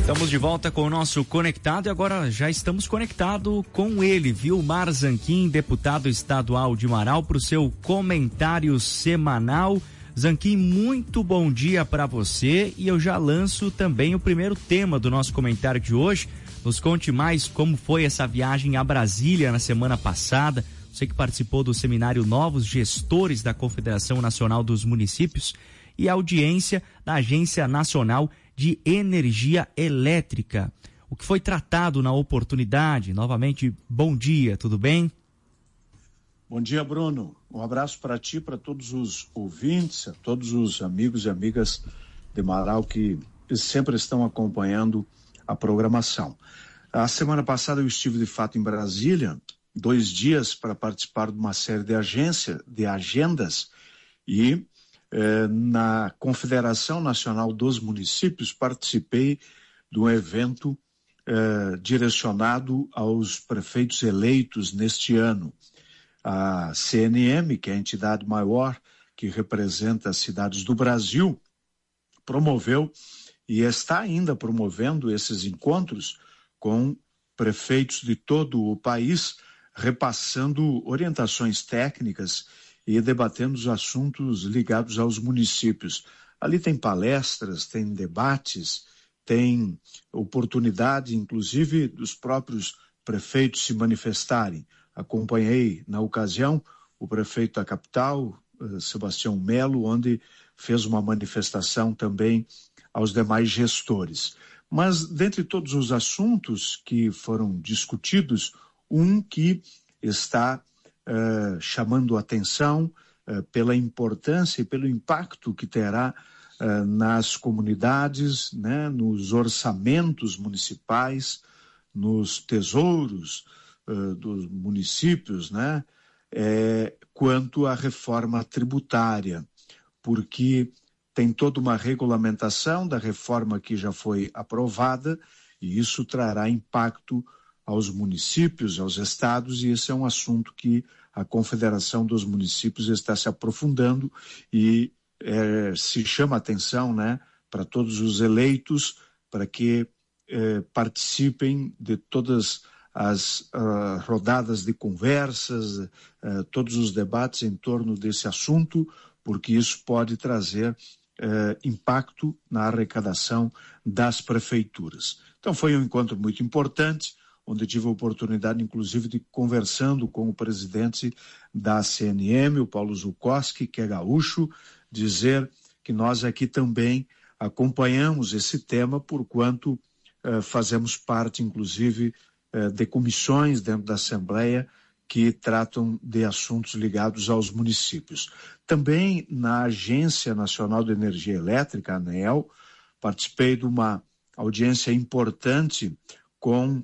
Estamos de volta com o nosso Conectado e agora já estamos conectados com ele, Vilmar Zanquim, deputado estadual de Marau, para o seu comentário semanal. Zanquim, muito bom dia para você e eu já lanço também o primeiro tema do nosso comentário de hoje. Nos conte mais como foi essa viagem a Brasília na semana passada. Você que participou do seminário Novos Gestores da Confederação Nacional dos Municípios e a audiência da Agência Nacional de Energia Elétrica. O que foi tratado na oportunidade? Novamente, bom dia, tudo bem? Bom dia, Bruno. Um abraço para ti, para todos os ouvintes, a todos os amigos e amigas de Marau que sempre estão acompanhando a programação. A semana passada eu estive de fato em Brasília, 2 dias para participar de uma série de agendas e na Confederação Nacional dos Municípios participei de um evento direcionado aos prefeitos eleitos neste ano. A CNM, que é a entidade maior que representa as cidades do Brasil, promoveu e está ainda promovendo esses encontros com prefeitos de todo o país, repassando orientações técnicas e debatendo os assuntos ligados aos municípios. Ali tem palestras, tem debates, tem oportunidade, inclusive, dos próprios prefeitos se manifestarem. Acompanhei, na ocasião, o prefeito da capital, Sebastião Melo, onde fez uma manifestação também aos demais gestores. Mas, dentre todos os assuntos que foram discutidos, um que está chamando atenção pela importância e pelo impacto que terá nas comunidades, né, nos orçamentos municipais, nos tesouros dos municípios, né, quanto à reforma tributária, porque tem toda uma regulamentação da reforma que já foi aprovada e isso trará impacto aos municípios, aos estados, e esse é um assunto que a Confederação dos Municípios está se aprofundando e se chama atenção, né, para todos os eleitos, para que participem de todas as rodadas de conversas, todos os debates em torno desse assunto, porque isso pode trazer impacto na arrecadação das prefeituras. Então foi um encontro muito importante, onde tive a oportunidade, inclusive, de conversando com o presidente da CNM, o Paulo Zukoski, que é gaúcho, dizer que nós aqui também acompanhamos esse tema, porquanto fazemos parte, inclusive, de comissões dentro da Assembleia que tratam de assuntos ligados aos municípios. Também na Agência Nacional de Energia Elétrica, a ANEEL, participei de uma audiência importante com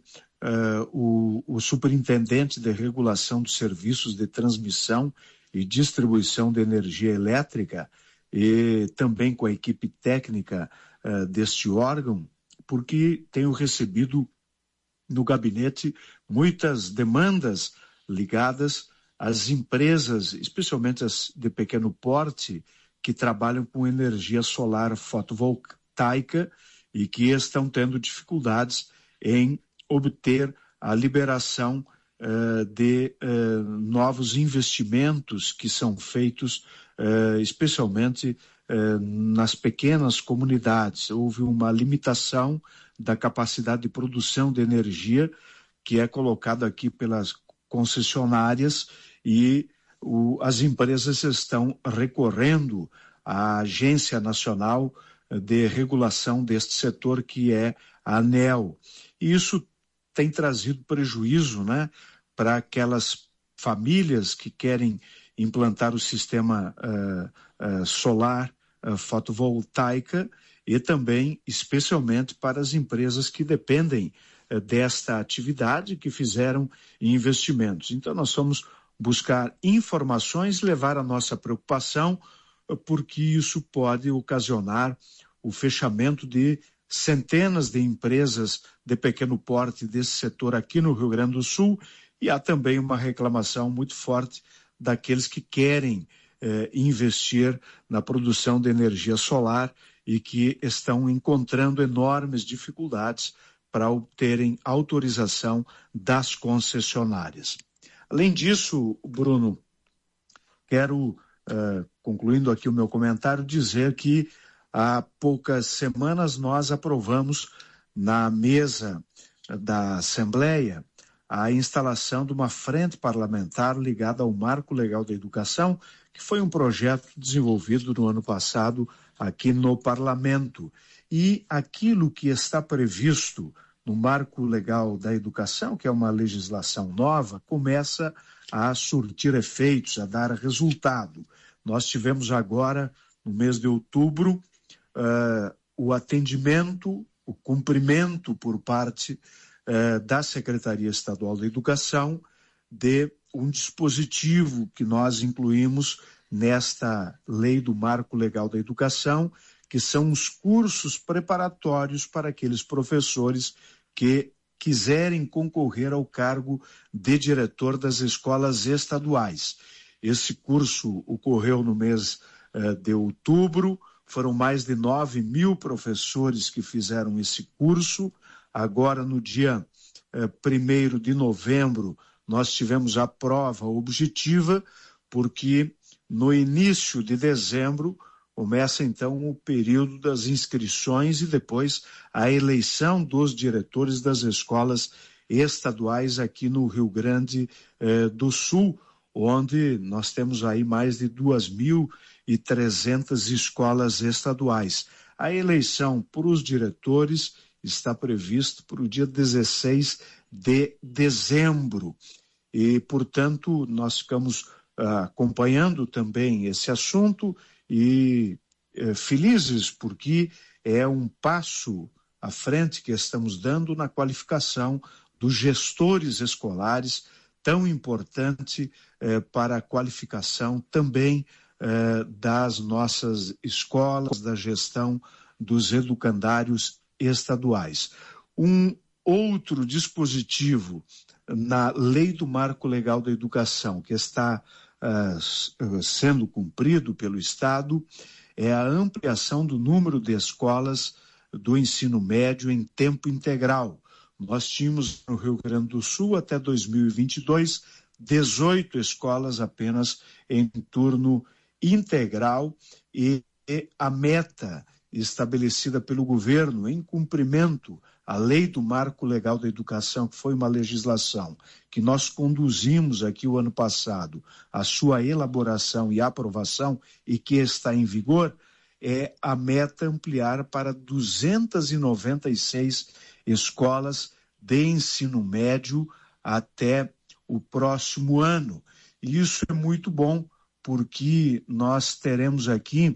o superintendente de regulação dos serviços de transmissão e distribuição de energia elétrica e também com a equipe técnica deste órgão, porque tenho recebido no gabinete muitas demandas ligadas às empresas, especialmente as de pequeno porte, que trabalham com energia solar fotovoltaica e que estão tendo dificuldades em obter a liberação de novos investimentos que são feitos especialmente nas pequenas comunidades. Houve uma limitação da capacidade de produção de energia que é colocada aqui pelas concessionárias e as empresas estão recorrendo à Agência Nacional de Regulação deste setor, que é a ANEEL. E isso tem trazido prejuízo, né, para aquelas famílias que querem implantar o sistema solar fotovoltaica e também, especialmente, para as empresas que dependem desta atividade, que fizeram investimentos. Então, nós vamos buscar informações, levar a nossa preocupação, porque isso pode ocasionar o fechamento de centenas de empresas de pequeno porte desse setor aqui no Rio Grande do Sul, e há também uma reclamação muito forte daqueles que querem investir na produção de energia solar e que estão encontrando enormes dificuldades para obterem autorização das concessionárias. Além disso, Bruno, quero, concluindo aqui o meu comentário, dizer que há poucas semanas nós aprovamos na mesa da Assembleia a instalação de uma frente parlamentar ligada ao Marco Legal da Educação, que foi um projeto desenvolvido no ano passado aqui no Parlamento. E aquilo que está previsto no Marco Legal da Educação, que é uma legislação nova, começa a surtir efeitos, a dar resultado. Nós tivemos agora, no mês de outubro, o atendimento, o cumprimento por parte da Secretaria Estadual da Educação de um dispositivo que nós incluímos nesta lei do Marco Legal da Educação, que são os cursos preparatórios para aqueles professores que quiserem concorrer ao cargo de diretor das escolas estaduais. Esse curso ocorreu no mês de outubro, foram mais de 9.000 professores que fizeram esse curso. Agora, no dia 1º de novembro, nós tivemos a prova objetiva, porque no início de dezembro começa então o período das inscrições e depois a eleição dos diretores das escolas estaduais aqui no Rio Grande do Sul, onde nós temos aí mais de 2.300 escolas estaduais. A eleição para os diretores está prevista para o dia 16 de dezembro. E, portanto, nós ficamos acompanhando também esse assunto e felizes porque é um passo à frente que estamos dando na qualificação dos gestores escolares, tão importante para a qualificação também das nossas escolas, da gestão dos educandários estaduais. Um outro dispositivo na Lei do Marco Legal da Educação que está sendo cumprido pelo Estado é a ampliação do número de escolas do ensino médio em tempo integral. Nós tínhamos no Rio Grande do Sul até 2022 18 escolas apenas em turno integral e a meta estabelecida pelo governo em cumprimento à Lei do Marco Legal da Educação, que foi uma legislação que nós conduzimos aqui o ano passado, a sua elaboração e aprovação e que está em vigor, é a meta ampliar para 296 escolas de ensino médio até o próximo ano. E isso é muito bom, porque nós teremos aqui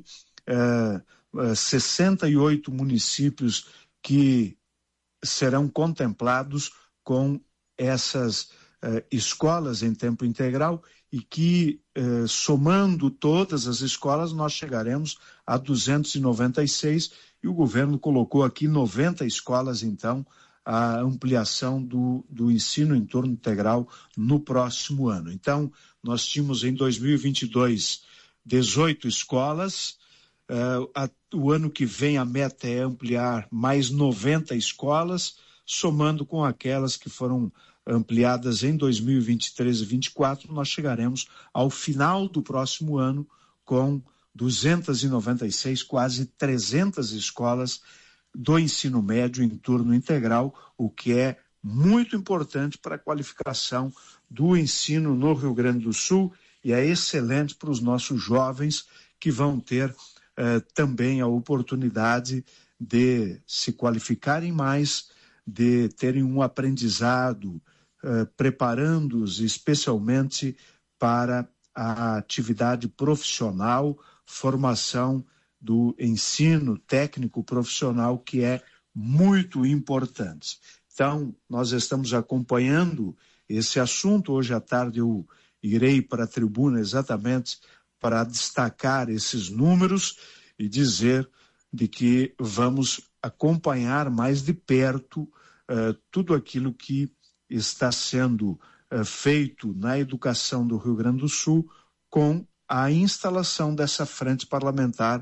68 municípios que serão contemplados com essas escolas em tempo integral e que, somando todas as escolas, nós chegaremos a 296 e o governo colocou aqui 90 escolas, então, a ampliação do ensino em turno integral no próximo ano. Então, nós tínhamos em 2022 18 escolas, o ano que vem a meta é ampliar mais 90 escolas, somando com aquelas que foram ampliadas em 2023 e 2024, nós chegaremos ao final do próximo ano com 296, quase 300 escolas do ensino médio em turno integral, o que é muito importante para a qualificação do ensino no Rio Grande do Sul e é excelente para os nossos jovens que vão ter também a oportunidade de se qualificarem mais, de terem um aprendizado, preparando-os especialmente para a atividade profissional, formação do ensino técnico profissional, que é muito importante. Então, nós estamos acompanhando esse assunto. Hoje à tarde eu irei para a tribuna exatamente para destacar esses números e dizer de que vamos acompanhar mais de perto tudo aquilo que está sendo feito na educação do Rio Grande do Sul com a instalação dessa frente parlamentar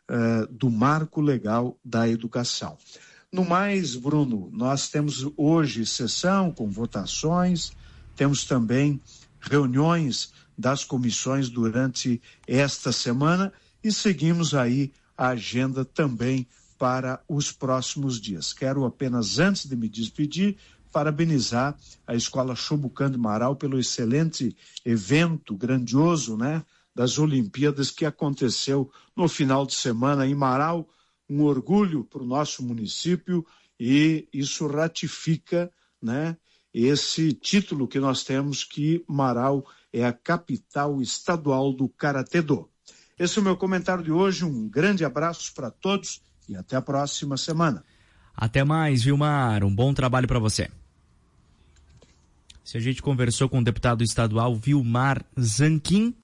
do marco legal da educação. No mais, Bruno, nós temos hoje sessão com votações, temos também reuniões das comissões durante esta semana e seguimos aí a agenda também para os próximos dias. Quero apenas, antes de me despedir, parabenizar a Escola Chobucã de Marau pelo excelente evento grandioso, né, das Olimpíadas que aconteceu no final de semana em Marau. Um orgulho para o nosso município e isso ratifica, né, esse título que nós temos, que Marau é a capital estadual do Karatê-Do. Esse é o meu comentário de hoje, um grande abraço para todos e até a próxima semana. Até mais, Vilmar, um bom trabalho para você. Se a gente conversou com o deputado estadual Vilmar Zanquim.